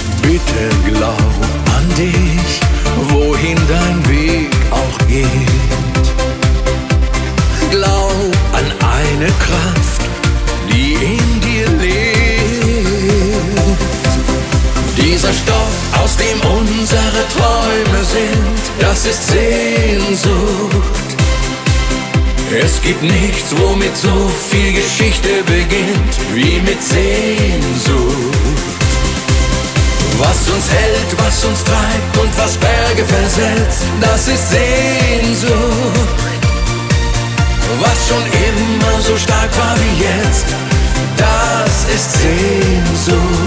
Bitte glaub an dich, wohin dein Weg auch geht. Glaub an eine Kraft, die in dir lebt. Dieser Stoff, aus dem unsere Träume sind, das ist Sehnsucht. Es gibt nichts, womit so viel Geschichte beginnt, wie mit Sehnsucht. Was uns hält, was uns treibt und was Berge versetzt, das ist Sehnsucht. Was schon immer so stark war wie jetzt, das ist Sehnsucht.